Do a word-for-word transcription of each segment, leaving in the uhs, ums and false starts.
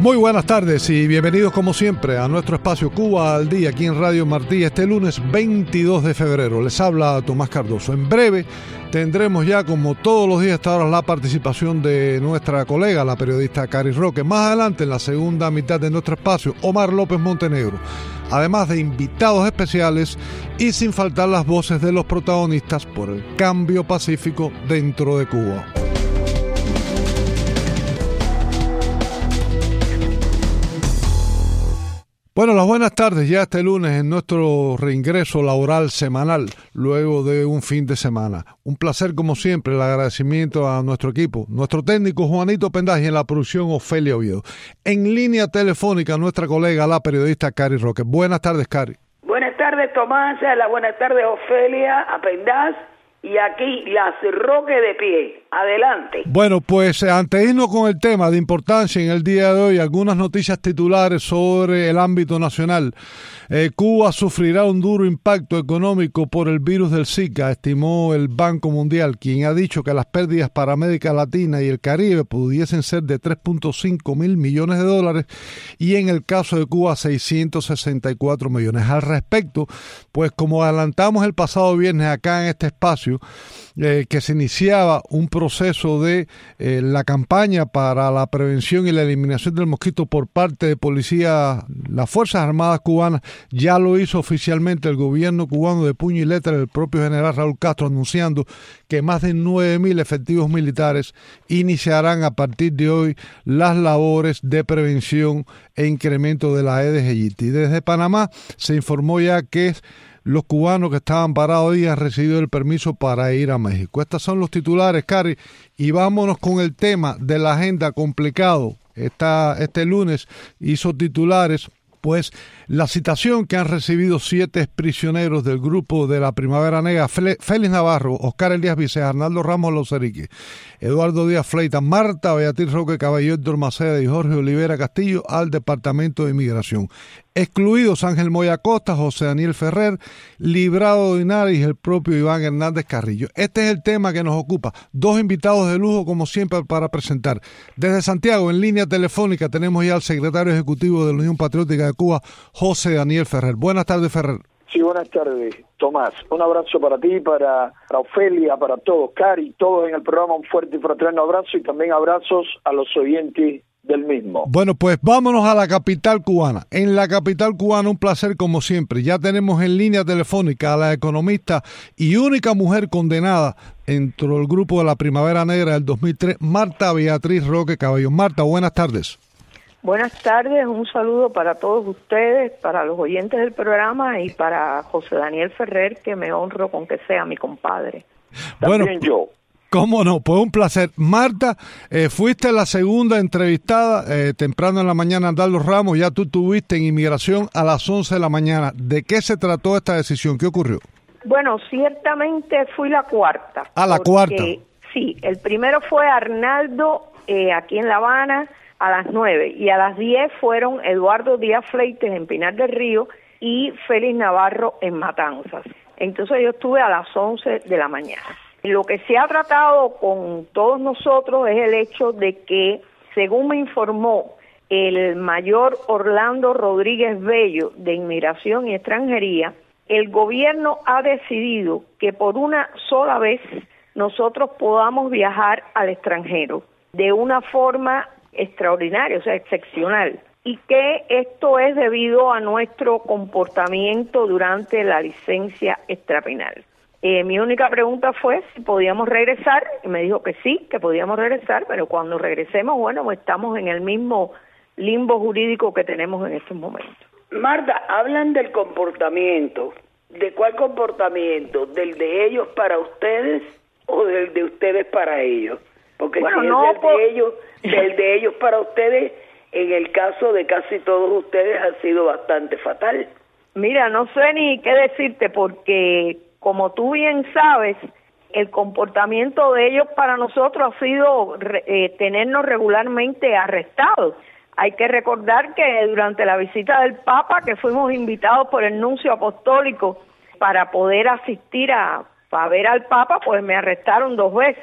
Muy buenas tardes y bienvenidos como siempre a nuestro espacio Cuba al Día aquí en Radio Martí este lunes veintidós de febrero. Les habla Tomás Cardoso. En breve tendremos ya como todos los días hasta ahora la participación de nuestra colega, la periodista Cari Roque. Más adelante en la segunda mitad de nuestro espacio, Omar López Montenegro. Además de invitados especiales y sin faltar las voces de los protagonistas por el cambio pacífico dentro de Cuba. Bueno, las buenas tardes ya este lunes en nuestro reingreso laboral semanal, luego de un fin de semana. Un placer como siempre, el agradecimiento a nuestro equipo, nuestro técnico Juanito Pendaje y en la producción Ofelia Oviedo. En línea telefónica nuestra colega, la periodista Cari Roque. Buenas tardes, Cari. Buenas tardes, Tomás, a la buenas tardes, Ofelia, a Pendaje. Y aquí las Roque de pie. Adelante. Bueno, pues antes de irnos con el tema de importancia en el día de hoy, algunas noticias titulares sobre el ámbito nacional. Eh, Cuba sufrirá un duro impacto económico por el virus del Zika, estimó el Banco Mundial, quien ha dicho que las pérdidas para América Latina y el Caribe pudiesen ser de tres punto cinco mil millones de dólares y en el caso de Cuba seiscientos sesenta y cuatro millones. Al respecto, pues como adelantamos el pasado viernes acá en este espacio, Eh, que se iniciaba un proceso de eh, la campaña para la prevención y la eliminación del mosquito por parte de policía, las Fuerzas Armadas cubanas. Ya lo hizo oficialmente el gobierno cubano de puño y letra, el propio general Raúl Castro anunciando que más de nueve mil efectivos militares iniciarán a partir de hoy las labores de prevención e incremento de la Aedes aegypti. Desde Panamá se informó ya que los cubanos que estaban parados ahí han recibido el permiso para ir a México. Estos son los titulares, Cari, y vámonos con el tema de la agenda complicado. Esta, este lunes hizo titulares, pues, la citación que han recibido siete prisioneros del grupo de la Primavera Negra, Félix Navarro, Oscar Elías Vicea, Arnaldo Ramos Lozerique, Eduardo Díaz Fleita, Marta Beatriz Roque Caballero, Héctor Maceda y Jorge Olivera Castillo al Departamento de Inmigración. Excluidos Ángel Moya Costa, José Daniel Ferrer, Librado Linares y el propio Iván Hernández Carrillo. Este es el tema que nos ocupa. Dos invitados de lujo, como siempre, para presentar. Desde Santiago, en línea telefónica, tenemos ya al secretario ejecutivo de la Unión Patriótica de Cuba, José Daniel Ferrer. Buenas tardes, Ferrer. Sí, buenas tardes, Tomás. Un abrazo para ti, para, para Ofelia, para todos, Cari, todos en el programa. Un fuerte y fraterno abrazo y también abrazos a los oyentes del mismo. Bueno, pues vámonos a la capital cubana. En la capital cubana, un placer como siempre. Ya tenemos en línea telefónica a la economista y única mujer condenada dentro del grupo de la Primavera Negra del dos mil tres, Marta Beatriz Roque Caballero. Marta, buenas tardes. Buenas tardes, un saludo para todos ustedes, para los oyentes del programa y para José Daniel Ferrer, que me honro con que sea mi compadre. También bueno, yo. Cómo no, pues un placer. Marta, eh, fuiste la segunda entrevistada eh, temprano en la mañana, Arnaldo Ramos, ya tú tuviste en inmigración a las once de la mañana. ¿De qué se trató esta decisión? ¿Qué ocurrió? Bueno, ciertamente fui la cuarta. ¿A la cuarta? Sí, el primero fue Arnaldo eh, aquí en La Habana a las nueve y a las diez fueron Eduardo Díaz Fleites en Pinar del Río y Félix Navarro en Matanzas. Entonces yo estuve a las once de la mañana. Lo que se ha tratado con todos nosotros es el hecho de que, según me informó el mayor Orlando Rodríguez Bello de Inmigración y Extranjería, el gobierno ha decidido que por una sola vez nosotros podamos viajar al extranjero de una forma extraordinaria, o sea, excepcional, y que esto es debido a nuestro comportamiento durante la licencia extrapenal. Eh, mi única pregunta fue si podíamos regresar, y me dijo que sí, que podíamos regresar, pero cuando regresemos, bueno, pues estamos en el mismo limbo jurídico que tenemos en estos momentos. Marta, hablan del comportamiento. ¿De cuál comportamiento? ¿Del de ellos para ustedes o del de ustedes para ellos? Porque bueno, si no, es del por... de ellos, del de ellos para ustedes, en el caso de casi todos ustedes ha sido bastante fatal. Mira, no sé ni qué decirte porque, como tú bien sabes, el comportamiento de ellos para nosotros ha sido eh, tenernos regularmente arrestados. Hay que recordar que durante la visita del Papa, que fuimos invitados por el nuncio apostólico para poder asistir a, a ver al Papa, pues me arrestaron dos veces.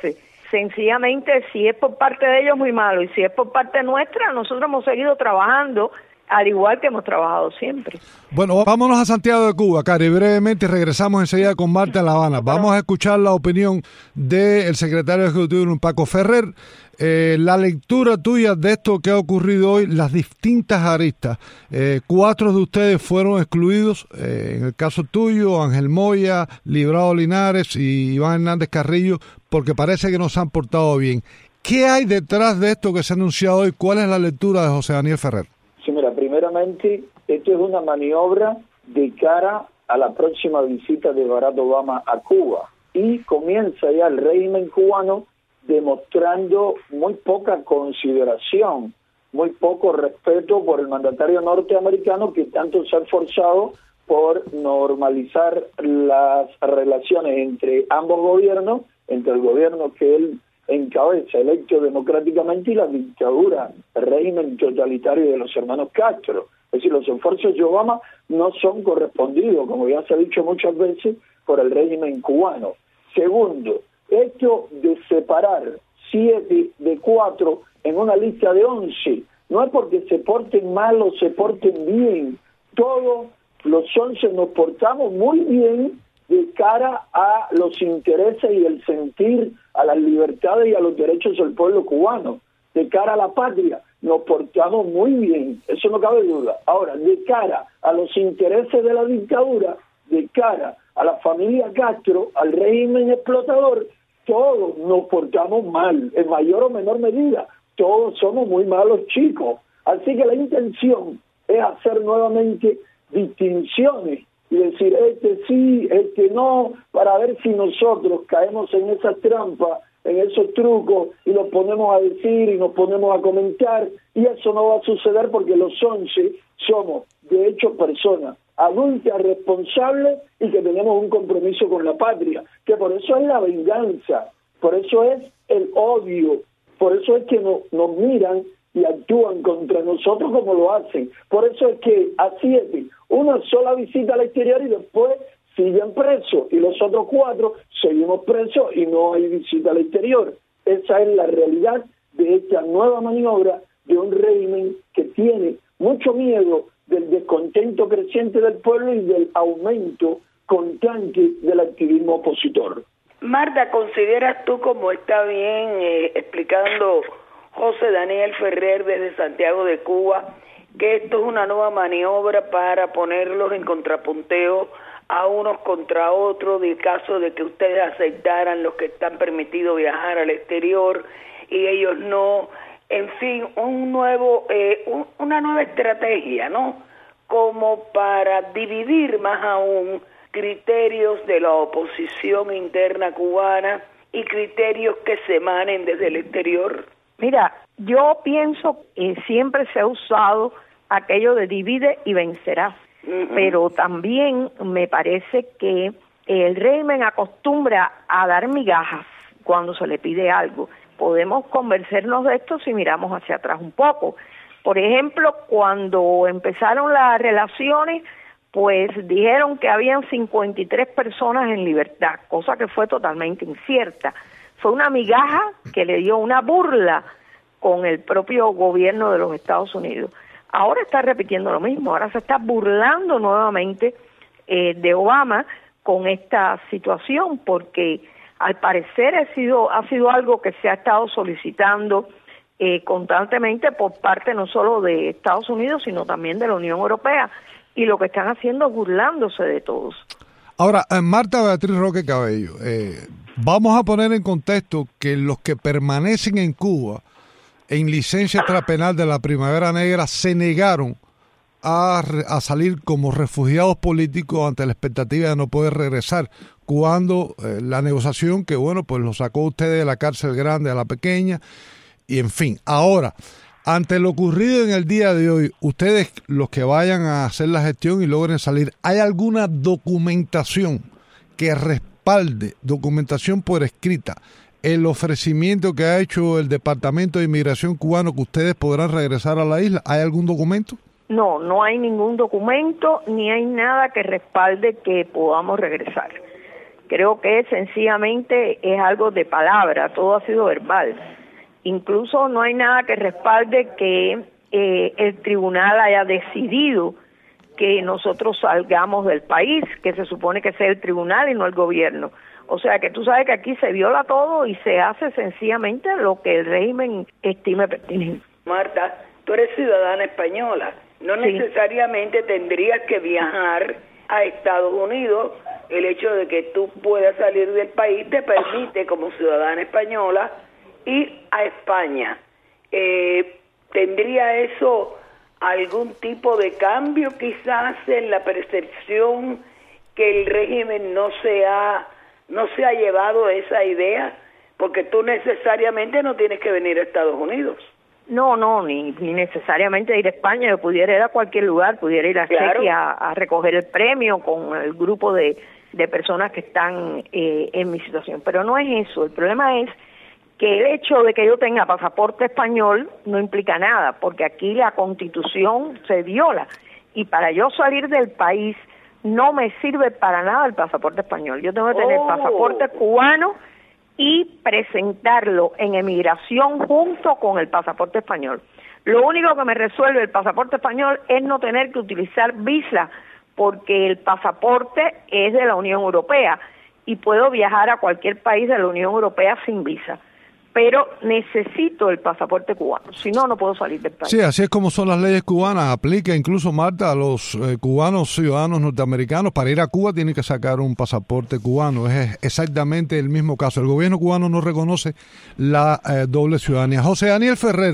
Sencillamente, si es por parte de ellos, muy malo, y si es por parte nuestra, nosotros hemos seguido trabajando al igual que hemos trabajado siempre. Bueno, vámonos a Santiago de Cuba, Cari, brevemente, y regresamos enseguida con Marta en La Habana. Vamos a escuchar la opinión del secretario ejecutivo, Paco Ferrer. Eh, la lectura tuya de esto que ha ocurrido hoy, las distintas aristas. Eh, cuatro de ustedes fueron excluidos, eh, en el caso tuyo, Ángel Moya, Librado Linares y Iván Hernández Carrillo, porque parece que no se han portado bien. ¿Qué hay detrás de esto que se ha anunciado hoy? ¿Cuál es la lectura de José Daniel Ferrer? Sí, mira, primeramente, esto es una maniobra de cara a la próxima visita de Barack Obama a Cuba, y comienza ya el régimen cubano demostrando muy poca consideración, muy poco respeto por el mandatario norteamericano, que tanto se ha esforzado por normalizar las relaciones entre ambos gobiernos, entre el gobierno que él encabeza, electo democráticamente, y la dictadura, el régimen totalitario de los hermanos Castro. Es decir, los esfuerzos de Obama no son correspondidos, como ya se ha dicho muchas veces, por el régimen cubano. Segundo, esto de separar siete de cuatro en una lista de once, no es porque se porten mal o se porten bien. Todos los once nos portamos muy bien de cara a los intereses y el sentir, a las libertades y a los derechos del pueblo cubano. De cara a la patria, nos portamos muy bien, eso no cabe duda. Ahora, de cara a los intereses de la dictadura, de cara a la familia Castro, al régimen explotador, todos nos portamos mal, en mayor o menor medida. Todos somos muy malos chicos. Así que la intención es hacer nuevamente distinciones y decir, este sí, este no, para ver si nosotros caemos en esas trampas, en esos trucos, y nos ponemos a decir y nos ponemos a comentar, y eso no va a suceder porque los once somos, de hecho, personas adultas, responsables, y que tenemos un compromiso con la patria, que por eso es la venganza, por eso es el odio, por eso es que no, nos miran y actúan contra nosotros como lo hacen. Por eso es que a siete, una sola visita al exterior y después siguen presos, y los otros cuatro seguimos presos y no hay visita al exterior. Esa es la realidad de esta nueva maniobra de un régimen que tiene mucho miedo del descontento creciente del pueblo y del aumento constante del activismo opositor. Marta, ¿consideras tú, como está bien eh, explicando José Daniel Ferrer desde Santiago de Cuba, que esto es una nueva maniobra para ponerlos en contrapunteo a unos contra otros, en caso de que ustedes aceptaran los que están permitidos viajar al exterior y ellos no? En fin, un nuevo, eh, un, una nueva estrategia, ¿no? Como para dividir más aún criterios de la oposición interna cubana y criterios que se emanen desde el exterior. Mira, yo pienso que siempre se ha usado aquello de divide y vencerás, uh-huh. Pero también me parece que el régimen acostumbra a dar migajas cuando se le pide algo. Podemos convencernos de esto si miramos hacia atrás un poco. Por ejemplo, cuando empezaron las relaciones, pues dijeron que habían cincuenta y tres personas en libertad, cosa que fue totalmente incierta. Fue una migaja que le dio una burla con el propio gobierno de los Estados Unidos. Ahora está repitiendo lo mismo, ahora se está burlando nuevamente eh, de Obama con esta situación, porque al parecer ha sido, ha sido algo que se ha estado solicitando eh, constantemente por parte no solo de Estados Unidos, sino también de la Unión Europea, y lo que están haciendo es burlándose de todos. Ahora, Marta Beatriz Roque Cabello, eh, vamos a poner en contexto que los que permanecen en Cuba en licencia extrapenal de la Primavera Negra se negaron a, a salir como refugiados políticos ante la expectativa de no poder regresar, cuando eh, la negociación que, bueno, pues lo sacó ustedes de la cárcel grande a la pequeña, y en fin. Ahora, ante lo ocurrido en el día de hoy, ustedes, los que vayan a hacer la gestión y logren salir, ¿hay alguna documentación que respalde, documentación por escrita, el ofrecimiento que ha hecho el Departamento de Inmigración cubano que ustedes podrán regresar a la isla? ¿Hay algún documento? No, no hay ningún documento, ni hay nada que respalde que podamos regresar. Creo que sencillamente es algo de palabra, todo ha sido verbal. Incluso no hay nada que respalde que eh, el tribunal haya decidido que nosotros salgamos del país, que se supone que sea el tribunal y no el gobierno. O sea que tú sabes que aquí se viola todo y se hace sencillamente lo que el régimen estime pertinente. Marta, tú eres ciudadana española, no sí. necesariamente tendrías que viajar a Estados Unidos. El hecho de que tú puedas salir del país te permite, como ciudadana española, ir a España. Eh, ¿Tendría eso algún tipo de cambio quizás en la percepción que el régimen no se ha, no se ha llevado esa idea? Porque tú necesariamente no tienes que venir a Estados Unidos. No, no, ni, ni necesariamente ir a España. Yo pudiera ir a cualquier lugar, pudiera ir a claro. Chequia a, a recoger el premio con el grupo de, de personas que están eh, en mi situación. Pero no es eso. El problema es que el hecho de que yo tenga pasaporte español no implica nada, porque aquí la Constitución se viola. Y para yo salir del país no me sirve para nada el pasaporte español. Yo tengo que tener oh. pasaporte cubano y presentarlo en emigración junto con el pasaporte español. Lo único que me resuelve el pasaporte español es no tener que utilizar visa, porque el pasaporte es de la Unión Europea y puedo viajar a cualquier país de la Unión Europea sin visa. Pero necesito el pasaporte cubano, si no, no puedo salir del país. Sí, así es como son las leyes cubanas. Aplica incluso, Marta, a los eh, cubanos ciudadanos norteamericanos. Para ir a Cuba tienen que sacar un pasaporte cubano. Es exactamente el mismo caso. El gobierno cubano no reconoce la eh, doble ciudadanía. José Daniel Ferrer,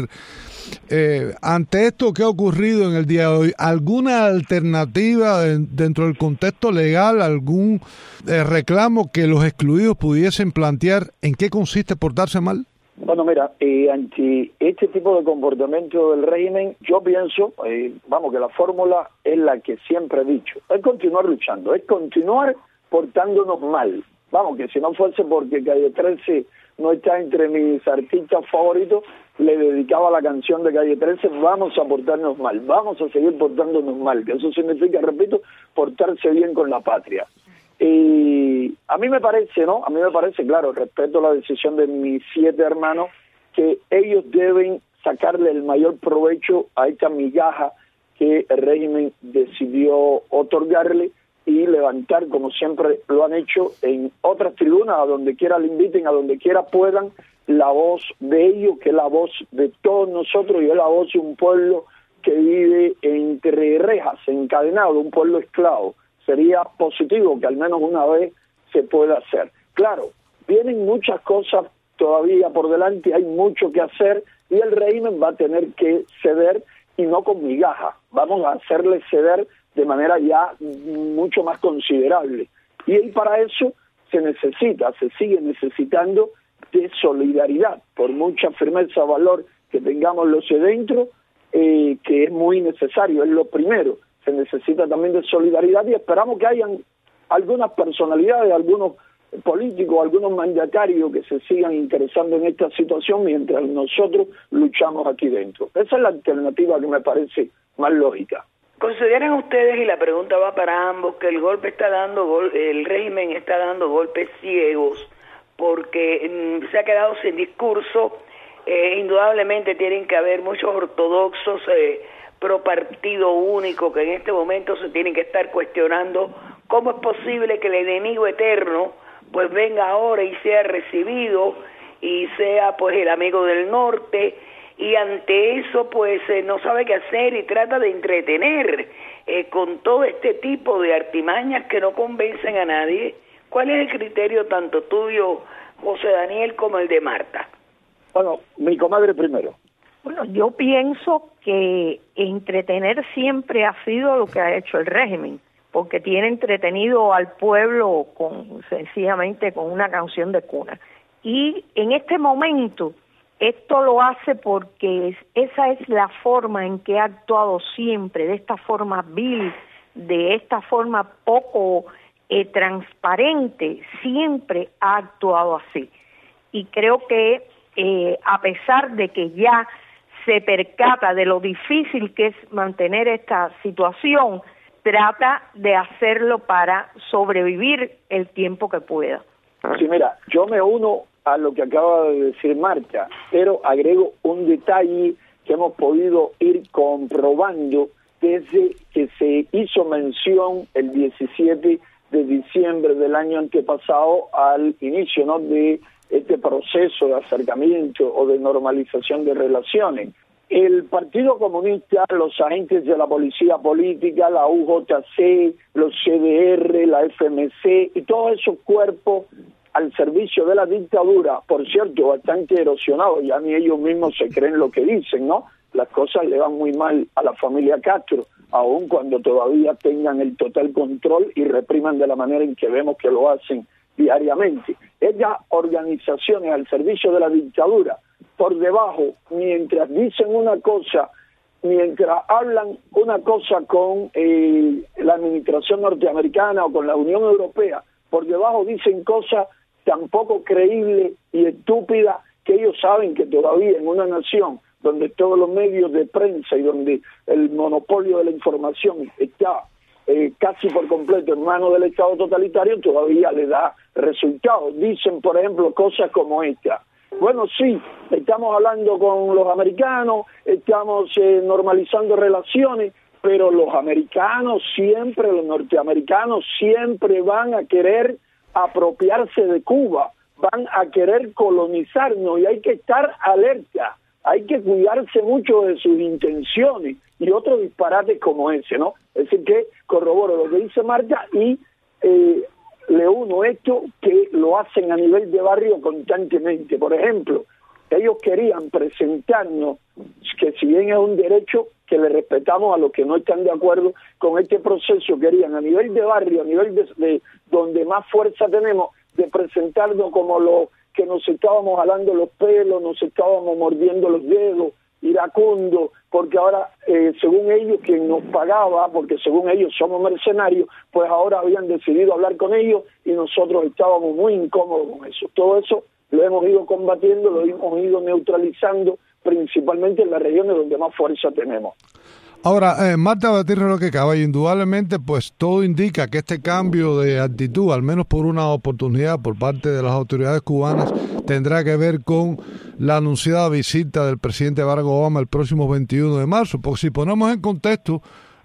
eh, ante esto que ha ocurrido en el día de hoy, ¿alguna alternativa de, dentro del contexto legal, algún eh, reclamo que los excluidos pudiesen plantear? ¿En qué consiste portarse mal? Bueno, mira, eh, ante este tipo de comportamiento del régimen, yo pienso, eh, vamos, que la fórmula es la que siempre he dicho, es continuar luchando, es continuar portándonos mal. Vamos, que si no fuese porque Calle trece no está entre mis artistas favoritos, le dedicaba la canción de Calle trece, vamos a portarnos mal, vamos a seguir portándonos mal, que eso significa, repito, portarse bien con la patria. Y a mí me parece, ¿no? A mí me parece, claro, respeto la decisión de mis siete hermanos, que ellos deben sacarle el mayor provecho a esta migaja que el régimen decidió otorgarle y levantar, como siempre lo han hecho en otras tribunas, a donde quiera le inviten, a donde quiera puedan, la voz de ellos, que es la voz de todos nosotros y es la voz de un pueblo que vive entre rejas, encadenado, un pueblo esclavo. Sería positivo que al menos una vez se pueda hacer. Claro, vienen muchas cosas todavía por delante, hay mucho que hacer y el régimen va a tener que ceder y no con migaja. Vamos a hacerle ceder de manera ya mucho más considerable. Y para eso se necesita, se sigue necesitando de solidaridad, por mucha firmeza, valor que tengamos los de dentro, eh, que es muy necesario, es lo primero. Se necesita también de solidaridad y esperamos que hayan algunas personalidades, algunos políticos, algunos mandatarios que se sigan interesando en esta situación mientras nosotros luchamos aquí dentro. Esa es la alternativa que me parece más lógica. ¿Consideran ustedes, y la pregunta va para ambos, que el golpe está dando, gol, el régimen está dando golpes ciegos porque mmm, se ha quedado sin discurso? Eh, indudablemente tienen que haber muchos ortodoxos eh, pro partido único que en este momento se tienen que estar cuestionando cómo es posible que el enemigo eterno pues venga ahora y sea recibido y sea pues el amigo del norte, y ante eso pues eh, no sabe qué hacer y trata de entretener eh, con todo este tipo de artimañas que no convencen a nadie. ¿Cuál es el criterio tanto tuyo, José Daniel, como el de Marta? Bueno, mi comadre primero. Bueno, yo pienso que entretener siempre ha sido lo que ha hecho el régimen, porque tiene entretenido al pueblo con sencillamente con una canción de cuna. Y en este momento esto lo hace porque esa es la forma en que ha actuado siempre, de esta forma vil, de esta forma poco eh, transparente, siempre ha actuado así. Y creo que eh, a pesar de que ya se percata de lo difícil que es mantener esta situación, trata de hacerlo para sobrevivir el tiempo que pueda. Sí, mira, yo me uno a lo que acaba de decir Marta, pero agrego un detalle que hemos podido ir comprobando desde que se hizo mención el diecisiete de diciembre del año antepasado al inicio, ¿no?, de este proceso de acercamiento o de normalización de relaciones. El Partido Comunista, los agentes de la policía política, la U J C, los C D R, la F M C y todos esos cuerpos al servicio de la dictadura, por cierto, bastante erosionados, ya ni ellos mismos se creen lo que dicen, ¿no? Las cosas le van muy mal a la familia Castro, aun cuando todavía tengan el total control y repriman de la manera en que vemos que lo hacen diariamente. Ellas, organizaciones al servicio de la dictadura, por debajo, mientras dicen una cosa, mientras hablan una cosa con eh, la administración norteamericana o con la Unión Europea, por debajo dicen cosas tan poco creíbles y estúpidas que ellos saben que todavía en una nación donde todos los medios de prensa y donde el monopolio de la información está eh, casi por completo en manos del Estado totalitario, todavía le da resultados. Dicen, por ejemplo, cosas como esta. Bueno, sí, estamos hablando con los americanos, estamos eh, normalizando relaciones, pero los americanos siempre, los norteamericanos siempre van a querer apropiarse de Cuba, van a querer colonizarnos y hay que estar alerta, hay que cuidarse mucho de sus intenciones y otros disparates como ese, ¿no? Es decir, que corroboro lo que dice Marta y eh, le uno esto que lo hacen a nivel de barrio constantemente. Por ejemplo, ellos querían presentarnos, que si bien es un derecho que le respetamos a los que no están de acuerdo con este proceso, querían a nivel de barrio, a nivel de, de donde más fuerza tenemos, de presentarnos como los que nos estábamos jalando los pelos, nos estábamos mordiendo los dedos, iracundo, porque ahora, eh, según ellos, quien nos pagaba, porque según ellos somos mercenarios, pues ahora habían decidido hablar con ellos y nosotros estábamos muy incómodos con eso. Todo eso lo hemos ido combatiendo, lo hemos ido neutralizando, principalmente en las regiones donde más fuerza tenemos. Ahora, eh, Marta Batirre, lo que acaba, indudablemente, pues todo indica que este cambio de actitud, al menos por una oportunidad por parte de las autoridades cubanas, tendrá que ver con la anunciada visita del presidente Barack Obama el próximo veintiuno de marzo, porque si ponemos en contexto,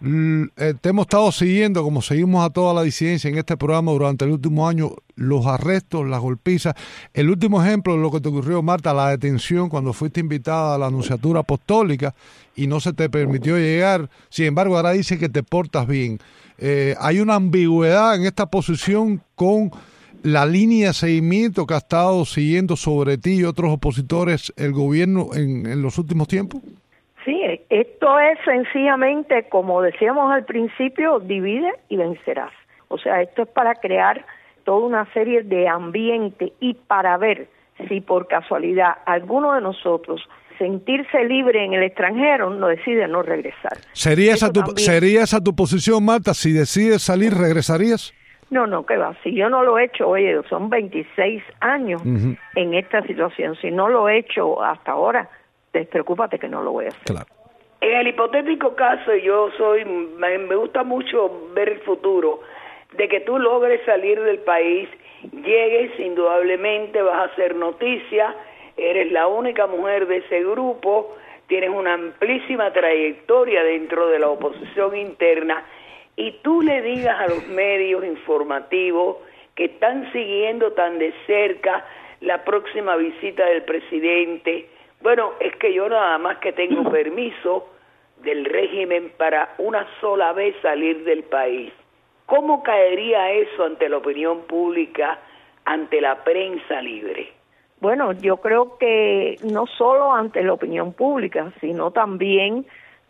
eh, te hemos estado siguiendo, como seguimos a toda la disidencia en este programa durante el último año, los arrestos, las golpizas. El último ejemplo de lo que te ocurrió, Marta, la detención cuando fuiste invitada a la Anunciatura Apostólica y no se te permitió llegar. Sin embargo, ahora dice que te portas bien. Eh, hay una ambigüedad en esta posición con la línea de seguimiento que ha estado siguiendo sobre ti y otros opositores el gobierno en, en los últimos tiempos. Sí, esto es sencillamente, como decíamos al principio, divide y vencerás. O sea, esto es para crear toda una serie de ambiente y para ver si por casualidad alguno de nosotros sentirse libre en el extranjero no decide no regresar. ¿Sería esa, tu, ¿Sería esa tu posición, Marta? Si decides salir, ¿regresarías? No, no, que va. Si yo no lo he hecho, oye, son veintiséis años uh-huh. en esta situación. Si no lo he hecho hasta ahora, despreocúpate que no lo voy a hacer. Claro. En el hipotético caso, yo soy, me, me gusta mucho ver el futuro, de que tú logres salir del país, llegues, indudablemente vas a hacer noticia, eres la única mujer de ese grupo, tienes una amplísima trayectoria dentro de la oposición interna, y tú le digas a los medios informativos que están siguiendo tan de cerca la próxima visita del presidente, bueno, es que yo nada más que tengo permiso del régimen para una sola vez salir del país. ¿Cómo caería eso ante la opinión pública, ante la prensa libre? Bueno, yo creo que no solo ante la opinión pública, sino también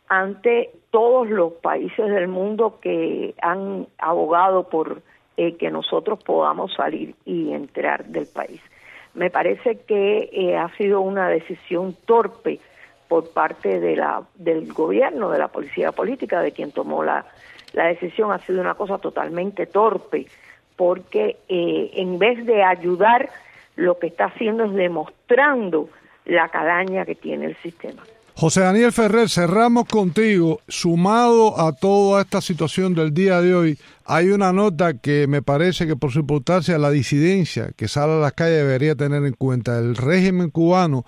ante todos los países del mundo que han abogado por eh, que nosotros podamos salir y entrar del país. Me parece que eh, ha sido una decisión torpe por parte de la del gobierno, de la policía política, de quien tomó la, la decisión. Ha sido una cosa totalmente torpe, porque eh, en vez de ayudar, lo que está haciendo es demostrando la calaña que tiene el sistema. José Daniel Ferrer, cerramos contigo. Sumado a toda esta situación del día de hoy, hay una nota que me parece que por circunstancia la disidencia que sale a las calles debería tener en cuenta. El régimen cubano,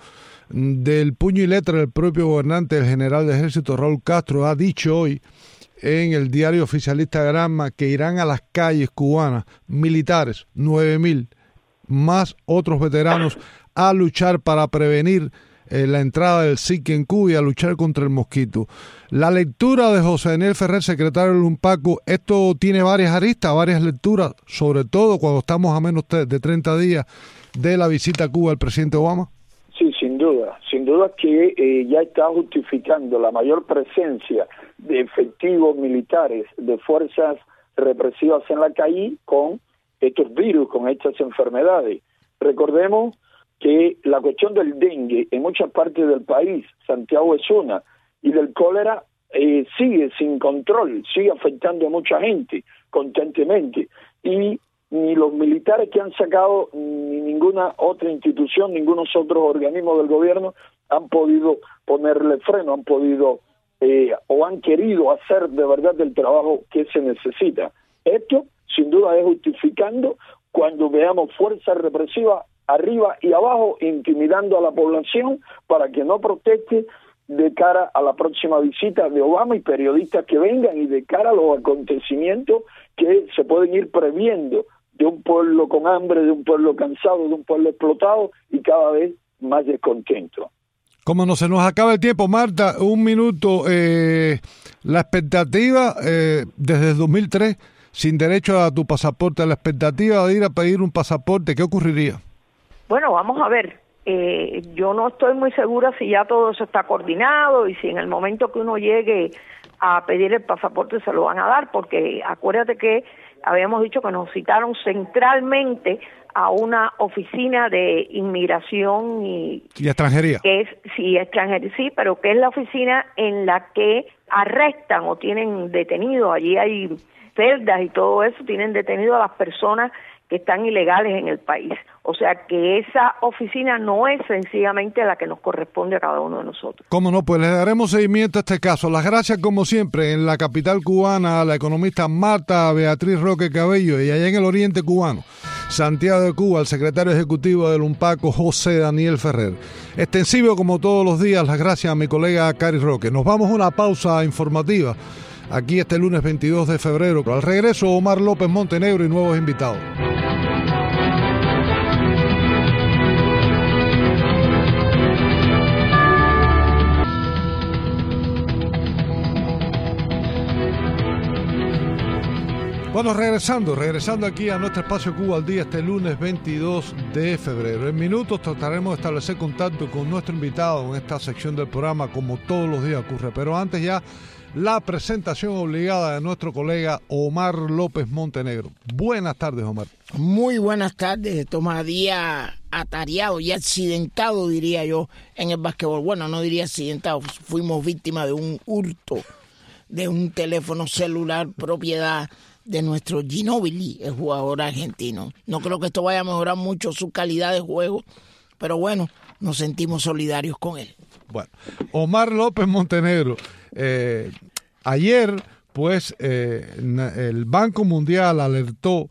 del puño y letra del propio gobernante, el general de ejército Raúl Castro, ha dicho hoy en el diario oficialista Granma que irán a las calles cubanas militares, nueve mil, más otros veteranos, a luchar para prevenir eh, la entrada del Zika en Cuba y a luchar contra el mosquito. La lectura de José Daniel Ferrer, secretario del UNPACO, esto tiene varias aristas, varias lecturas, sobre todo cuando estamos a menos de treinta días de la visita a Cuba del presidente Obama. Sí, sin duda, sin duda que eh, ya está justificando la mayor presencia de efectivos militares, de fuerzas represivas en la calle con estos virus, con estas enfermedades. Recordemos que la cuestión del dengue en muchas partes del país, Santiago es una, y del cólera eh, sigue sin control, sigue afectando a mucha gente constantemente, y ni los militares que han sacado, ni ninguna otra institución, ningunos otros organismos del gobierno han podido ponerle freno, han podido eh, o han querido hacer de verdad el trabajo que se necesita. Esto, sin duda, es justificando cuando veamos fuerzas represivas arriba y abajo, intimidando a la población para que no proteste de cara a la próxima visita de Obama y periodistas que vengan y de cara a los acontecimientos que se pueden ir previendo de un pueblo con hambre, de un pueblo cansado, de un pueblo explotado y cada vez más descontento. Como no se nos acaba el tiempo, Marta, un minuto. Eh, la expectativa eh, desde el dos mil tres, sin derecho a tu pasaporte, la expectativa de ir a pedir un pasaporte, ¿qué ocurriría? Bueno, vamos a ver. Eh, yo no estoy muy segura si ya todo eso está coordinado y si en el momento que uno llegue a pedir el pasaporte se lo van a dar, porque acuérdate que habíamos dicho que nos citaron centralmente a una oficina de inmigración y, y extranjería. Que es, sí, extranjería, sí, pero que es la oficina en la que arrestan o tienen detenido, allí hay celdas y todo eso, tienen detenido a las personas que están ilegales en el país. O sea que esa oficina no es sencillamente la que nos corresponde a cada uno de nosotros. Cómo no, pues le daremos seguimiento a este caso. Las gracias, como siempre, en la capital cubana, a la economista Marta Beatriz Roque Cabello, y allá en el oriente cubano, Santiago de Cuba, al secretario ejecutivo del UNPACO, José Daniel Ferrer. Extensivo, como todos los días, las gracias a mi colega Cari Roque. Nos vamos a una pausa informativa aquí este lunes veintidós de febrero. Al regreso, Omar López Montenegro y nuevos invitados. Bueno, regresando, regresando aquí a nuestro espacio Cuba al Día este lunes veintidós de febrero. En minutos trataremos de establecer contacto con nuestro invitado en esta sección del programa, como todos los días ocurre. Pero antes ya, la presentación obligada de nuestro colega Omar López Montenegro. Buenas tardes, Omar. Muy buenas tardes. Toma día atareado y accidentado, diría yo, en el básquetbol. Bueno, no diría accidentado, fuimos víctimas de un hurto de un teléfono celular propiedad de nuestro Ginóbili, el jugador argentino. No creo que esto vaya a mejorar mucho su calidad de juego, pero bueno, nos sentimos solidarios con él. Bueno, Omar López Montenegro, eh, ayer pues eh, el Banco Mundial alertó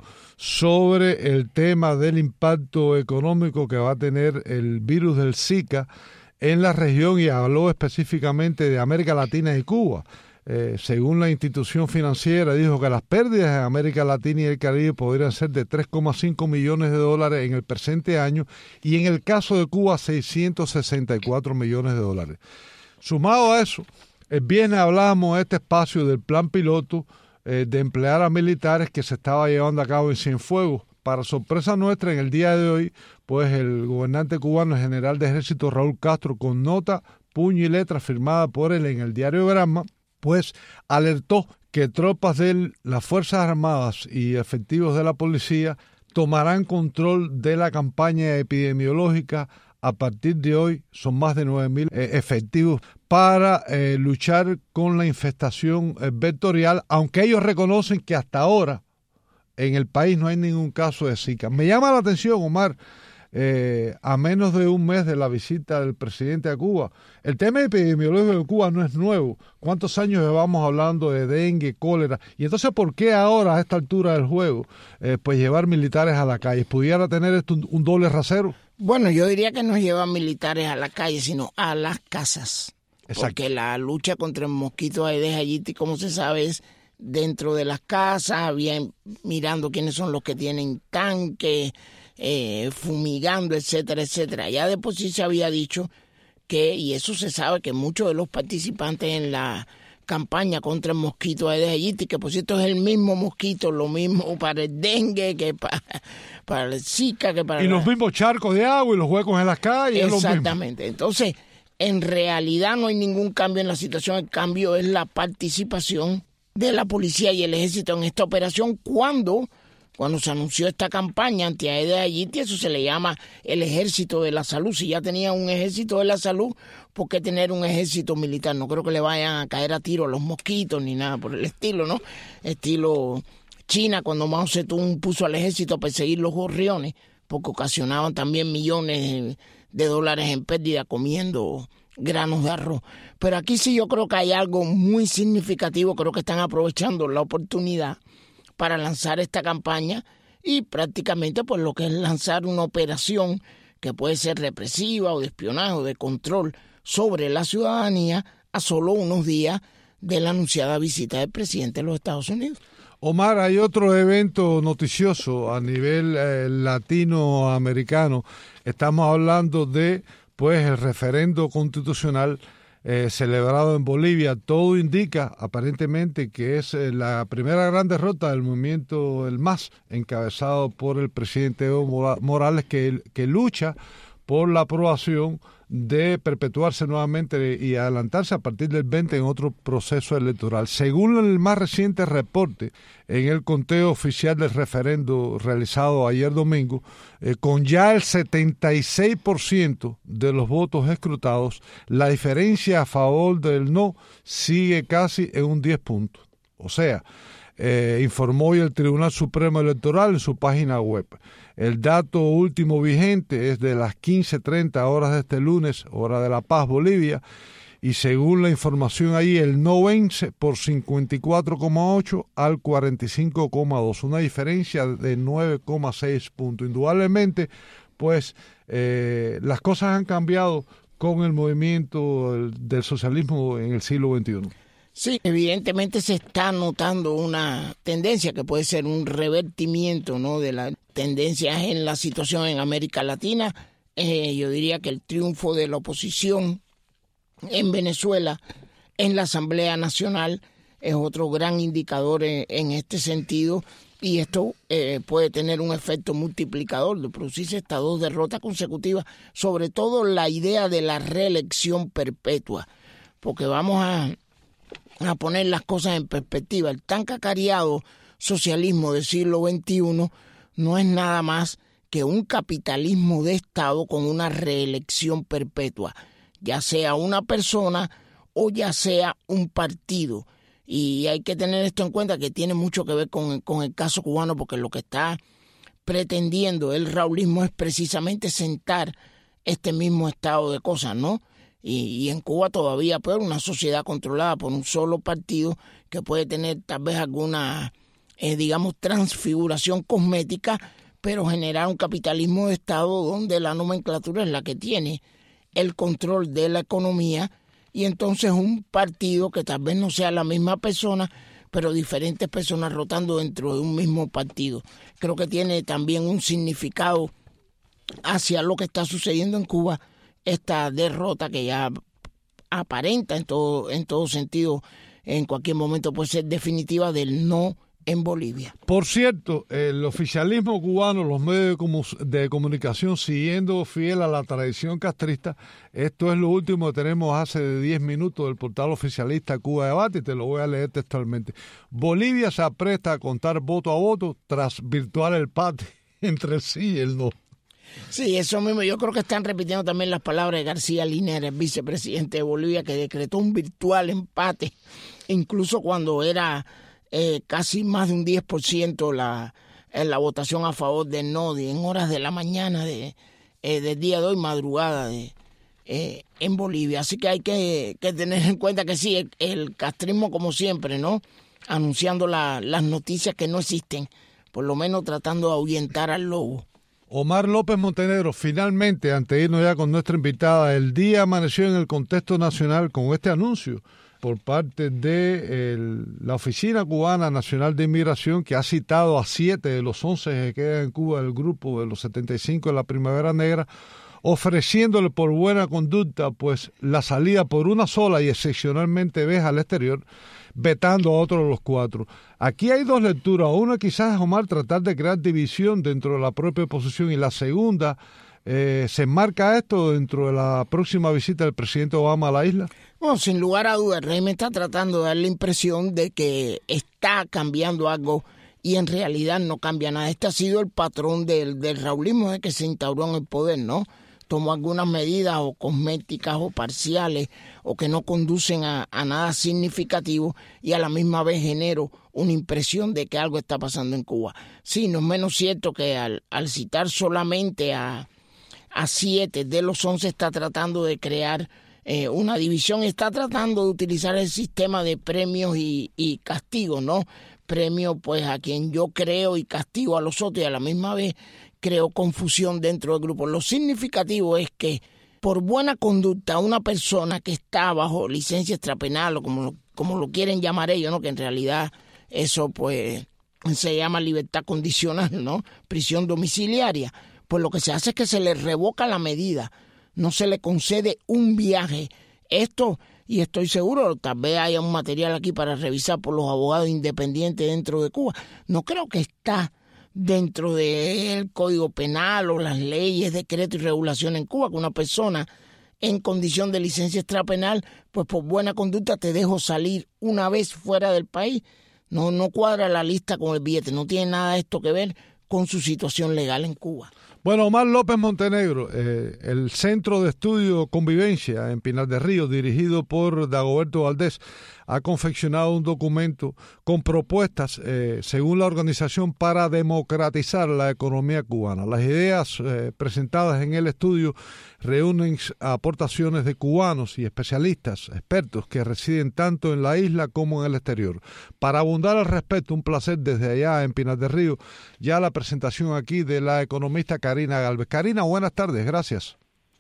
sobre el tema del impacto económico que va a tener el virus del Zika en la región y habló específicamente de América Latina y Cuba. Eh, según la institución financiera, dijo que las pérdidas en América Latina y el Caribe podrían ser de tres coma cinco millones de dólares en el presente año y en el caso de Cuba seiscientos sesenta y cuatro millones de dólares. Sumado a eso, el viernes hablábamos de este espacio del plan piloto eh, de emplear a militares que se estaba llevando a cabo en Cienfuegos. Para sorpresa nuestra, en el día de hoy, pues el gobernante cubano, el general de ejército Raúl Castro, con nota, puño y letra firmada por él en el diario Granma, pues alertó que tropas de las Fuerzas Armadas y efectivos de la policía tomarán control de la campaña epidemiológica. A partir de hoy son más de nueve mil eh, efectivos para eh, luchar con la infestación eh, vectorial, aunque ellos reconocen que hasta ahora en el país no hay ningún caso de Zika. Me llama la atención, Omar, eh, a menos de un mes de la visita del presidente a Cuba. El tema epidemiológico de Cuba no es nuevo. ¿Cuántos años llevamos hablando de dengue, cólera? Y entonces, ¿por qué ahora, a esta altura del juego, eh, pues llevar militares a la calle? ¿Pudiera tener esto un, un doble rasero? Bueno, yo diría que no llevan militares a la calle, sino a las casas. Exacto. Porque la lucha contra el mosquito Aedes aegypti, como se sabe, es dentro de las casas, bien mirando quiénes son los que tienen tanques, eh, fumigando, etcétera, etcétera. Ya de por sí se había dicho que, y eso se sabe, que muchos de los participantes en la campaña contra el mosquito Aedes aegypti, que por cierto es el mismo mosquito, lo mismo para el dengue que para, para el Zika, que para... Y la... los mismos charcos de agua y los huecos en las calles. Exactamente. Entonces, en realidad no hay ningún cambio en la situación, el cambio es la participación de la policía y el ejército en esta operación. Cuando, cuando se anunció esta campaña anti Aedes aegypti, eso se le llama el ejército de la salud. Si ya tenía un ejército de la salud, ¿por qué tener un ejército militar? No creo que le vayan a caer a tiro a los mosquitos ni nada por el estilo, ¿no? Estilo China, cuando Mao Zedong puso al ejército a perseguir los gorriones, porque ocasionaban también millones de dólares en pérdida comiendo granos de arroz. Pero aquí sí yo creo que hay algo muy significativo. Creo que están aprovechando la oportunidad para lanzar esta campaña y prácticamente pues lo que es lanzar una operación que puede ser represiva o de espionaje o de control sobre la ciudadanía a solo unos días de la anunciada visita del presidente de los Estados Unidos. Omar, hay otro evento noticioso a nivel eh, latinoamericano. Estamos hablando de pues el referendo constitucional eh, celebrado en Bolivia. Todo indica aparentemente que es eh, la primera gran derrota del movimiento El M A S, encabezado por el presidente Evo Morales, que, que lucha por la aprobación de perpetuarse nuevamente y adelantarse a partir del veinte en otro proceso electoral. Según el más reciente reporte en el conteo oficial del referendo realizado ayer domingo, eh, con ya el setenta y seis por ciento de los votos escrutados, la diferencia a favor del no sigue casi en un diez puntos. O sea, eh, informó hoy el Tribunal Supremo Electoral en su página web. El dato último vigente es de las quince treinta horas de este lunes, hora de La Paz, Bolivia, y según la información ahí, el no vence por cincuenta y cuatro coma ocho al cuarenta y cinco coma dos, una diferencia de nueve coma seis puntos. Indudablemente, pues eh, las cosas han cambiado con el movimiento del socialismo en el siglo veintiuno. Sí, evidentemente se está notando una tendencia que puede ser un revertimiento, ¿no?, de las tendencias en la situación en América Latina. Eh, yo diría que el triunfo de la oposición en Venezuela en la Asamblea Nacional es otro gran indicador en, en este sentido, y esto eh, puede tener un efecto multiplicador de producirse estas dos derrotas consecutivas, sobre todo la idea de la reelección perpetua, porque vamos a a poner las cosas en perspectiva. El tan cacareado socialismo del siglo veintiuno no es nada más que un capitalismo de Estado con una reelección perpetua, ya sea una persona o ya sea un partido. Y hay que tener esto en cuenta, que tiene mucho que ver con, con el caso cubano, porque lo que está pretendiendo el raulismo es precisamente sentar este mismo estado de cosas, ¿no? Y, y en Cuba todavía peor, una sociedad controlada por un solo partido que puede tener tal vez alguna, eh, digamos, transfiguración cosmética, pero generar un capitalismo de Estado donde la nomenclatura es la que tiene el control de la economía, y entonces un partido que tal vez no sea la misma persona, pero diferentes personas rotando dentro de un mismo partido. Creo que tiene también un significado hacia lo que está sucediendo en Cuba, esta derrota que ya aparenta en todo, en todo sentido, en cualquier momento puede ser definitiva, del no en Bolivia. Por cierto, el oficialismo cubano, los medios de, comu- de comunicación, siguiendo fiel a la tradición castrista, esto es lo último que tenemos hace diez minutos del portal oficialista Cuba Debate, y te lo voy a leer textualmente. Bolivia se apresta a contar voto a voto tras virtual empate entre el sí y el no. Sí, eso mismo. Yo creo que están repitiendo también las palabras de García Linera, el vicepresidente de Bolivia, que decretó un virtual empate, incluso cuando era eh, casi más de un diez por ciento la, la votación a favor del no, en horas de la mañana de, eh, del día de hoy, madrugada de, eh, en Bolivia. Así que hay que, que tener en cuenta que sí, el, el castrismo como siempre, ¿no? Anunciando la, las noticias que no existen, por lo menos tratando de ahuyentar al lobo. Omar López Montenegro, finalmente, antes de irnos ya con nuestra invitada, el día amaneció en el contexto nacional con este anuncio por parte de el, la Oficina Cubana Nacional de Inmigración, que ha citado a siete de los once que quedan en Cuba del grupo de los setenta y cinco de la Primavera Negra, ofreciéndole por buena conducta pues la salida por una sola y excepcionalmente vez al exterior, vetando a otros los cuatro. Aquí hay dos lecturas. Una quizás, Omar, tratar de crear división dentro de la propia oposición, y la segunda, eh, ¿se enmarca esto dentro de la próxima visita del presidente Obama a la isla? Bueno, sin lugar a dudas, el régimen está tratando de dar la impresión de que está cambiando algo y en realidad no cambia nada. Este ha sido el patrón del, del raulismo de que se instauró en el poder, ¿no? Tomó algunas medidas o cosméticas o parciales o que no conducen a, a nada significativo y a la misma vez generó una impresión de que algo está pasando en Cuba. Sí, no es menos cierto que al, al citar solamente a, a siete de los once está tratando de crear eh, una división, está tratando de utilizar el sistema de premios y, y castigos, ¿no? Premio pues a quien yo creo y castigo a los otros y a la misma vez creo confusión dentro del grupo. Lo significativo es que por buena conducta una persona que está bajo licencia extrapenal o como lo, como lo quieren llamar ellos, ¿no? Que en realidad eso pues se llama libertad condicional, ¿no? Prisión domiciliaria. Pues lo que se hace es que se le revoca la medida, no se le concede un viaje. Esto, y estoy seguro, tal vez haya un material aquí para revisar por los abogados independientes dentro de Cuba. No creo que está dentro del Código Penal o las leyes, decretos y regulaciones en Cuba, que una persona en condición de licencia extrapenal, pues por buena conducta te dejo salir una vez fuera del país. No, no cuadra la lista con el billete, no tiene nada esto que ver con su situación legal en Cuba. Bueno, Omar López Montenegro, eh, el Centro de Estudio Convivencia en Pinar del Río, dirigido por Dagoberto Valdés, ha confeccionado un documento con propuestas, eh, según la organización, para democratizar la economía cubana. Las ideas eh, presentadas en el estudio reúnen aportaciones de cubanos y especialistas, expertos que residen tanto en la isla como en el exterior. Para abundar al respecto, un placer desde allá en Pinar del Río, ya la presentación aquí de la economista Karina Galvez. Karina, buenas tardes, gracias.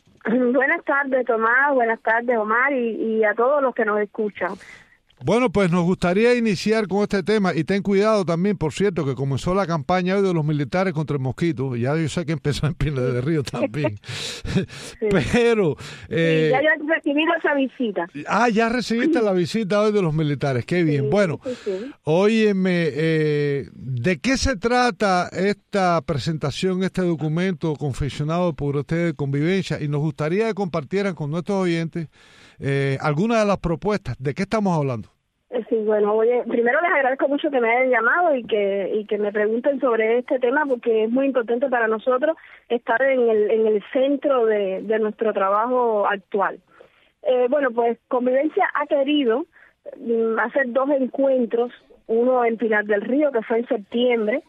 Buenas tardes, Tomás, buenas tardes, Omar, y, y a todos los que nos escuchan. Bueno, pues nos gustaría iniciar con este tema, y ten cuidado también, por cierto, que comenzó la campaña hoy de los militares contra el mosquito. Ya yo sé que empezó en Pinar del Río también. Sí. Pero... Eh, sí, ya yo he recibido esa visita. Ah, ya recibiste la visita hoy de los militares, qué bien. Sí, bueno, sí, sí. Óyeme, eh, ¿de qué se trata esta presentación, este documento confeccionado por ustedes de Convivencia? Y nos gustaría que compartieran con nuestros oyentes eh, algunas de las propuestas. ¿De qué estamos hablando? Sí, bueno, oye, primero les agradezco mucho que me hayan llamado y que y que me pregunten sobre este tema, porque es muy importante para nosotros estar en el en el centro de, de nuestro trabajo actual. Eh, bueno, pues Convivencia ha querido um, hacer dos encuentros, uno en Pinar del Río, que fue en septiembre,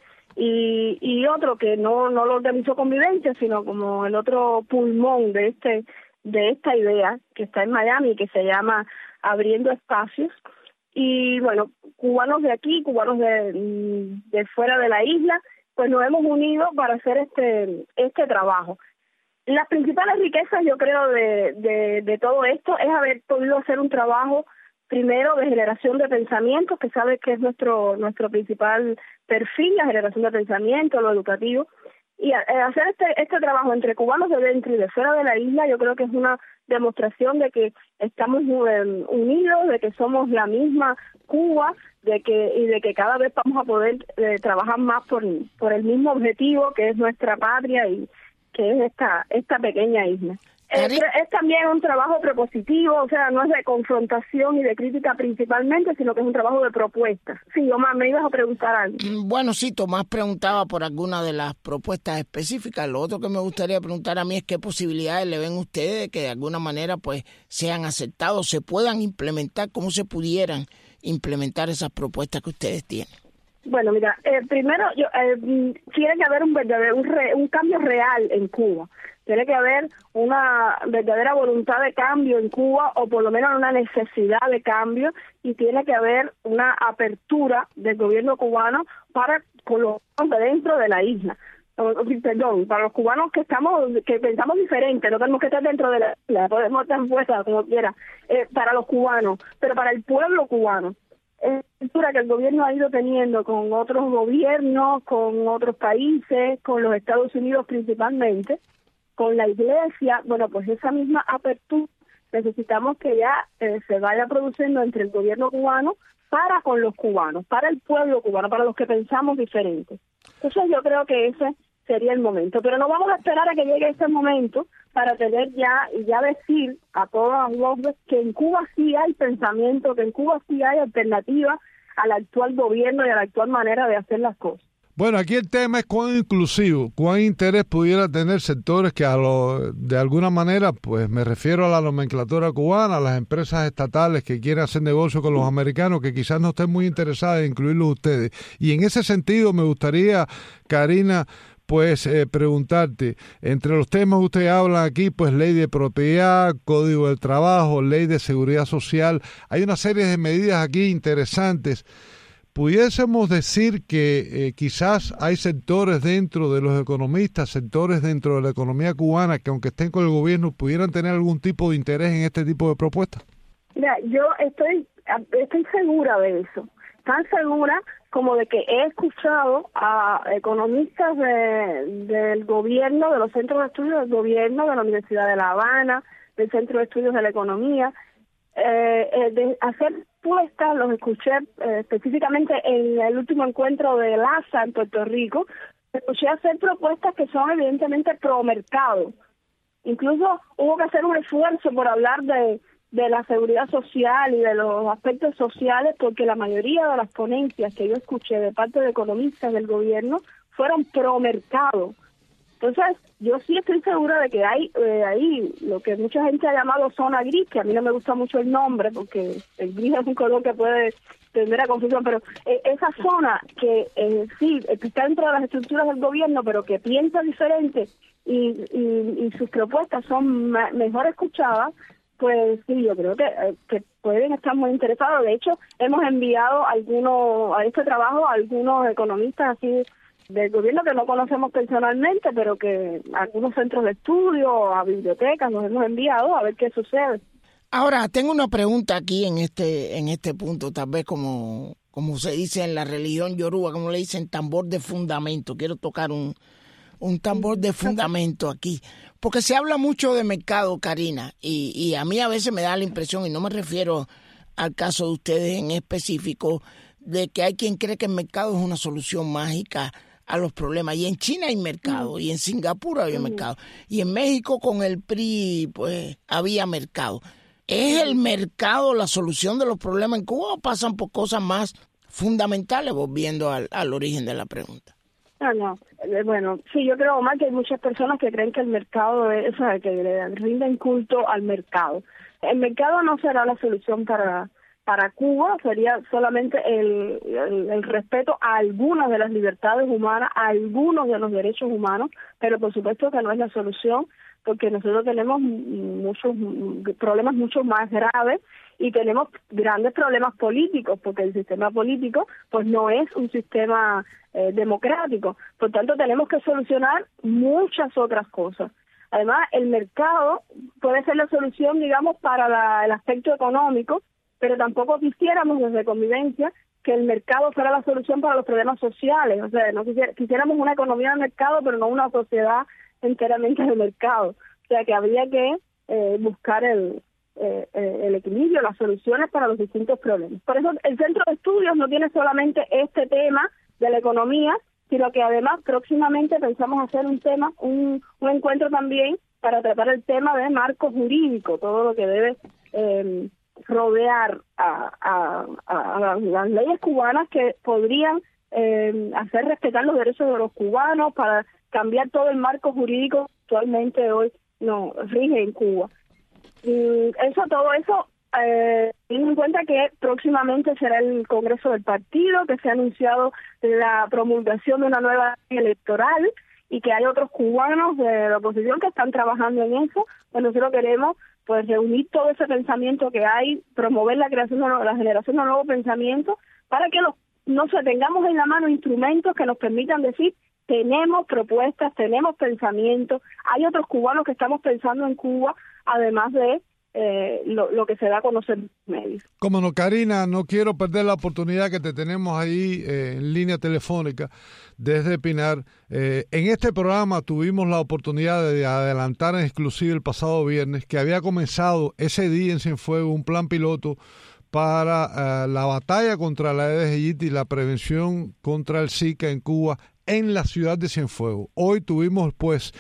y y otro que no no lo organizó Convivencia, sino como el otro pulmón de este de esta idea que está en Miami, que se llama Abriendo Espacios. Y bueno, cubanos de aquí, cubanos de, de fuera de la isla, pues nos hemos unido para hacer este este trabajo. Las principales riquezas, yo creo, de, de, de todo esto es haber podido hacer un trabajo, primero, de generación de pensamientos, que sabes que es nuestro nuestro principal perfil, la generación de pensamiento, lo educativo. Y hacer este este trabajo entre cubanos de dentro y de fuera de la isla, yo creo que es una demostración de que estamos eh, unidos, de que somos la misma Cuba, de que y de que cada vez vamos a poder eh, trabajar más por por el mismo objetivo, que es nuestra patria y que es esta esta pequeña isla. Es, es también un trabajo propositivo, o sea, no es de confrontación y de crítica principalmente, sino que es un trabajo de propuestas. Sí, Omar, me ibas a preguntar algo. Bueno, sí, Tomás preguntaba por alguna de las propuestas específicas. Lo otro que me gustaría preguntar a mí es qué posibilidades le ven ustedes de que de alguna manera pues sean aceptados, se puedan implementar, cómo se pudieran implementar esas propuestas que ustedes tienen. Bueno, mira, eh, primero yo, eh, tiene que haber un verdadero un, re, un cambio real en Cuba. Tiene que haber una verdadera voluntad de cambio en Cuba, o por lo menos una necesidad de cambio, y tiene que haber una apertura del gobierno cubano para colocarnos dentro de la isla. Perdón, para los cubanos que estamos, que pensamos diferente, no tenemos que estar dentro de la isla, podemos estar fuera como quiera, eh, para los cubanos, pero para el pueblo cubano. Es cultura que el gobierno ha ido teniendo con otros gobiernos, con otros países, con los Estados Unidos principalmente, con la Iglesia. Bueno, pues esa misma apertura necesitamos que ya eh, se vaya produciendo entre el gobierno cubano para con los cubanos, para el pueblo cubano, para los que pensamos diferentes. Entonces yo creo que ese sería el momento, pero no vamos a esperar a que llegue ese momento para tener ya y ya decir a todos los voces que en Cuba sí hay pensamiento, que en Cuba sí hay alternativa al actual gobierno y a la actual manera de hacer las cosas. Bueno, aquí el tema es cuán inclusivo, cuán interés pudiera tener sectores que a lo, de alguna manera, pues me refiero a la nomenclatura cubana, a las empresas estatales que quieren hacer negocio con los americanos, que quizás no estén muy interesadas en incluirlos ustedes. Y en ese sentido me gustaría, Karina, pues eh, preguntarte, entre los temas que usted habla aquí, pues ley de propiedad, código del trabajo, ley de seguridad social, hay una serie de medidas aquí interesantes. Pudiésemos decir que eh, quizás hay sectores dentro de los economistas, sectores dentro de la economía cubana que aunque estén con el gobierno pudieran tener algún tipo de interés en este tipo de propuestas. Mira, yo estoy estoy segura de eso, tan segura como de que he escuchado a economistas de, del gobierno, de los centros de estudios del gobierno, de la Universidad de La Habana, del Centro de Estudios de la Economía, eh, eh, de hacer propuestas. Los escuché eh, específicamente en el último encuentro de LASA en Puerto Rico. Escuché hacer propuestas que son evidentemente pro mercado. Incluso hubo que hacer un esfuerzo por hablar de, de la seguridad social y de los aspectos sociales, porque la mayoría de las ponencias que yo escuché de parte de economistas del gobierno fueron pro mercado. Entonces, yo sí estoy segura de que hay eh, ahí lo que mucha gente ha llamado zona gris, que a mí no me gusta mucho el nombre, porque el gris es un color que puede tender a confusión, pero eh, esa zona que eh, sí está dentro de las estructuras del gobierno, pero que piensa diferente y, y, y sus propuestas son ma- mejor escuchadas, pues sí, yo creo que, eh, que pueden estar muy interesados. De hecho, hemos enviado algunos a este trabajo a algunos economistas así del gobierno que no conocemos personalmente, pero que a algunos centros de estudio, a bibliotecas, nos hemos enviado a ver qué sucede. Ahora, tengo una pregunta aquí en este en este punto, tal vez como, como se dice en la religión yoruba, como le dicen, tambor de fundamento. Quiero tocar un, un tambor de fundamento aquí, porque se habla mucho de mercado, Karina, y, y a mí a veces me da la impresión, y no me refiero al caso de ustedes en específico, de que hay quien cree que el mercado es una solución mágica a los problemas. Y en China hay mercado, y en Singapur había mercado, y en México con el P R I pues había mercado. ¿Es el mercado la solución de los problemas en Cuba o pasan por cosas más fundamentales, volviendo al, al origen de la pregunta? Ah, no. Bueno, sí, yo creo más que hay muchas personas que creen que el mercado es, o sea, que le rinden culto al mercado. El mercado no será la solución para para Cuba, sería solamente el, el, el respeto a algunas de las libertades humanas, a algunos de los derechos humanos, pero por supuesto que no es la solución, porque nosotros tenemos muchos problemas mucho más graves y tenemos grandes problemas políticos, porque el sistema político pues no es un sistema eh, democrático. Por tanto, tenemos que solucionar muchas otras cosas. Además, el mercado puede ser la solución, digamos, para la, el aspecto económico, pero tampoco quisiéramos desde Convivencia que el mercado fuera la solución para los problemas sociales. O sea, no quisiera, quisiéramos una economía de mercado, pero no una sociedad enteramente de mercado. O sea, que habría que eh, buscar el, eh, el equilibrio, las soluciones para los distintos problemas. Por eso el Centro de Estudios no tiene solamente este tema de la economía, sino que además próximamente pensamos hacer un tema, un, un encuentro también para tratar el tema de marco jurídico, todo lo que debe eh, rodear a, a, a, a las leyes cubanas que podrían eh, hacer respetar los derechos de los cubanos, para cambiar todo el marco jurídico que actualmente hoy no rige en Cuba. Y eso, todo eso eh, teniendo en cuenta que próximamente será el Congreso del partido, que se ha anunciado la promulgación de una nueva ley electoral y que hay otros cubanos de la oposición que están trabajando en eso, pues nosotros queremos pues reunir todo ese pensamiento que hay, promover la creación de la generación de nuevos pensamientos para que los, no se tengamos en la mano instrumentos que nos permitan decir tenemos propuestas, tenemos pensamientos, hay otros cubanos que estamos pensando en Cuba, además de Eh, lo, lo que se da a conocer en los medios. Como no, Karina, no quiero perder la oportunidad que te tenemos ahí eh, en línea telefónica desde Pinar. Eh, en este programa tuvimos la oportunidad de adelantar en exclusiva el pasado viernes que había comenzado ese día en Cienfuegos un plan piloto para uh, la batalla contra la Aedes aegypti y la prevención contra el Zika en Cuba en la ciudad de Cienfuegos. Hoy tuvimos pues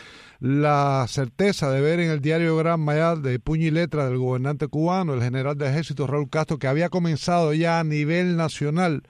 la certeza de ver en el diario Gran Mayal de puño y letra del gobernante cubano, el general de ejército Raúl Castro, que había comenzado ya a nivel nacional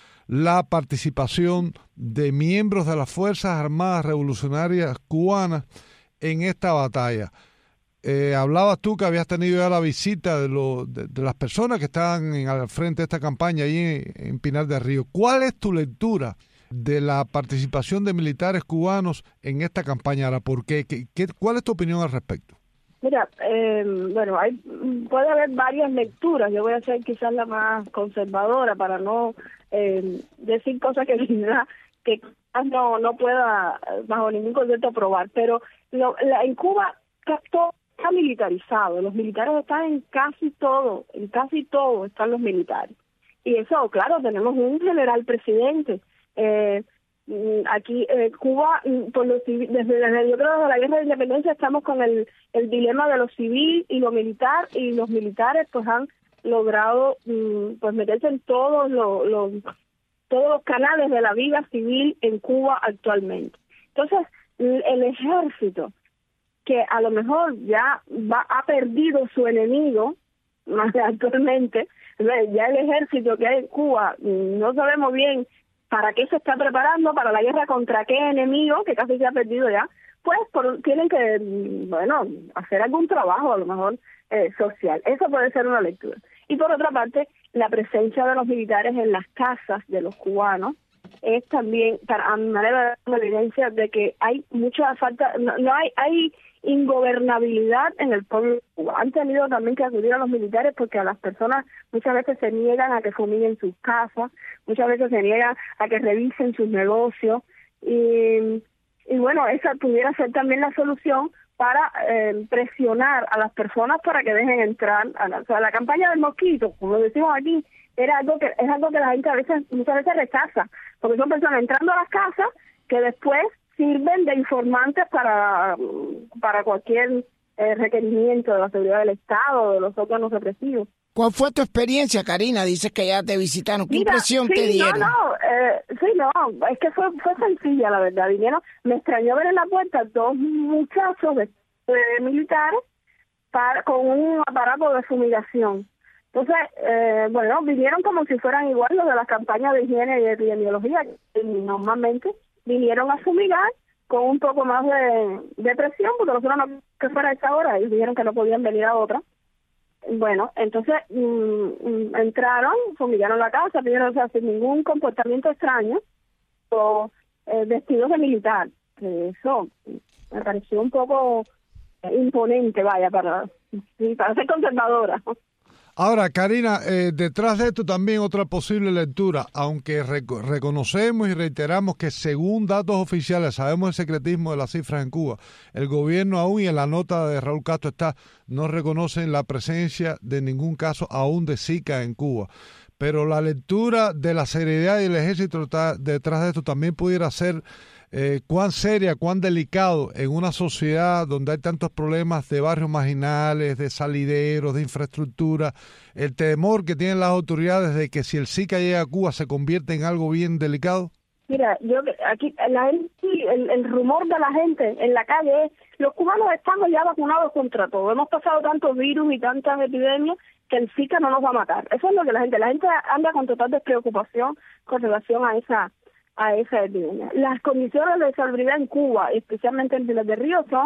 la participación de miembros de las Fuerzas Armadas Revolucionarias Cubanas en esta batalla. Eh, hablabas tú que habías tenido ya la visita de, lo, de, de las personas que estaban en, al frente de esta campaña ahí en, en Pinar del Río. ¿Cuál es tu lectura de la participación de militares cubanos en esta campaña? Ahora, ¿por qué? ¿Qué, qué, ¿Cuál es tu opinión al respecto? Mira, eh, bueno, hay, puede haber varias lecturas. Yo voy a ser quizás la más conservadora para no eh, decir cosas que, que quizás no, no pueda bajo ningún concepto probar. Pero lo, la, en Cuba todo está militarizado. Los militares están en casi todo, en casi todo están los militares. Y eso, claro, tenemos un general presidente. Eh, aquí eh, Cuba, por lo civil, desde, desde yo creo desde la guerra de independencia estamos con el, el dilema de lo civil y lo militar, y los militares pues han logrado pues meterse en todos los, los todos los canales de la vida civil en Cuba actualmente. Entonces el ejército, que a lo mejor ya va ha perdido su enemigo más actualmente, ya el ejército que hay en Cuba no sabemos bien para qué se está preparando, para la guerra contra qué enemigo, que casi se ha perdido ya, pues por, tienen que, bueno, hacer algún trabajo a lo mejor eh, social. Eso puede ser una lectura. Y por otra parte, la presencia de los militares en las casas de los cubanos es también, para a mi manera, una evidencia de que hay mucha falta, no, no hay, hay ingobernabilidad en el pueblo de Cuba. Han tenido también que acudir a los militares porque a las personas muchas veces se niegan a que fumiguen sus casas, muchas veces se niegan a que revisen sus negocios, y, y bueno, esa pudiera ser también la solución para eh, presionar a las personas para que dejen entrar a la, o sea, la campaña del mosquito, como decimos aquí, era algo que es algo que la gente a veces muchas veces rechaza, porque son personas entrando a las casas que después sirven de informantes para para cualquier eh, requerimiento de la seguridad del Estado o de los órganos represivos. ¿Cuál fue tu experiencia, Karina? Dices que ya te visitaron. ¿Qué Mira, impresión sí, te dieron? No, no, eh, sí, no, es que fue fue sencilla, la verdad. Vinieron, me extrañó ver en la puerta dos muchachos de, de militares para, con un aparato de fumigación. Entonces, eh, bueno, vinieron como si fueran igual los de las campañas de higiene y de epidemiología, y normalmente vinieron a fumigar con un poco más de, de presión, porque nosotros no que fuera a esa hora, ellos dijeron que no podían venir a otra. Bueno, entonces mm, entraron, fumigaron la casa, pidieron, o sea, sin ningún comportamiento extraño, o eh, vestidos de militar. Eso me pareció un poco imponente, vaya, para, para ser conservadora. Ahora, Karina, eh, detrás de esto también otra posible lectura, aunque rec- reconocemos y reiteramos que según datos oficiales, sabemos el secretismo de las cifras en Cuba, el gobierno aún, y en la nota de Raúl Castro está, no reconocen la presencia de ningún caso aún de Zika en Cuba. Pero la lectura de la seriedad y el ejército está detrás de esto también pudiera ser eh, cuán seria, cuán delicado en una sociedad donde hay tantos problemas de barrios marginales, de salideros, de infraestructura, el temor que tienen las autoridades de que si el Zika llega a Cuba se convierte en algo bien delicado. Mira, yo aquí la gente, el, el rumor de la gente en la calle es: los cubanos estamos ya vacunados contra todo, hemos pasado tantos virus y tantas epidemias que el Zika no nos va a matar. Eso es lo que la gente, la gente anda con total despreocupación con relación a esa a esa epidemia. Las condiciones de salubridad en Cuba, especialmente en Pinar del Río, son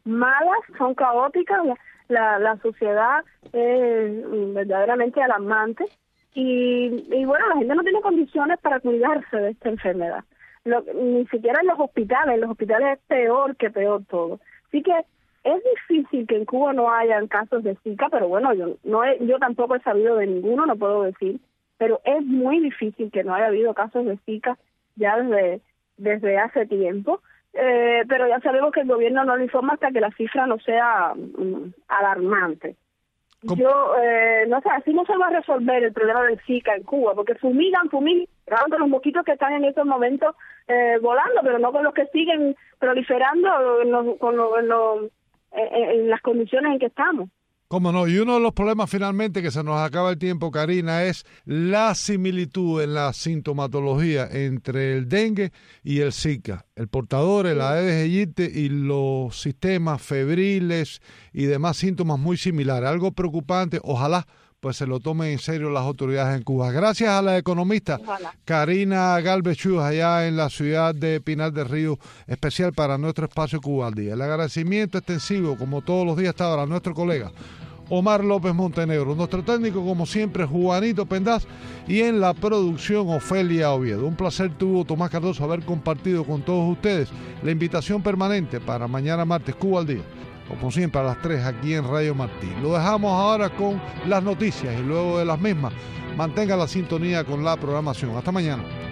malas, son caóticas, la, la, la sociedad es verdaderamente alarmante y, y bueno, la gente no tiene condiciones para cuidarse de esta enfermedad. Lo, ni siquiera en los hospitales, en los hospitales es peor que peor todo. Así que es difícil que en Cuba no hayan casos de Zika, pero bueno, yo no he, yo tampoco he sabido de ninguno, no puedo decir, pero es muy difícil que no haya habido casos de Zika ya desde, desde hace tiempo. Eh, pero ya sabemos que el gobierno no lo informa hasta que la cifra no sea um, alarmante. ¿Cómo? Yo, eh, no sé, así no se va a resolver el problema del Zika en Cuba, porque fumigan, fumigan con los mosquitos que están en estos momentos eh, volando, pero no con los que siguen proliferando en, los, con los, en, los, en, en las condiciones en que estamos. Cómo no, y uno de los problemas finalmente que se nos acaba el tiempo, Karina, es la similitud en la sintomatología entre el dengue y el Zika. El portador, el Aedes aegypti y los sistemas febriles y demás síntomas muy similares. Algo preocupante, ojalá pues se lo tomen en serio las autoridades en Cuba. Gracias a la economista Ojalá. Karina Galvez Chúa, allá en la ciudad de Pinar del Río, especial para nuestro espacio Cuba al Día. El agradecimiento extensivo, como todos los días hasta ahora, a nuestro colega Omar López Montenegro, nuestro técnico, como siempre, Juanito Pendaz, y en la producción, Ofelia Oviedo. Un placer tuvo Tomás Cardoso haber compartido con todos ustedes la invitación permanente para mañana martes, Cuba al Día, como siempre a las tres aquí en Radio Martí. Lo dejamos ahora con las noticias y luego de las mismas mantenga la sintonía con la programación. Hasta mañana.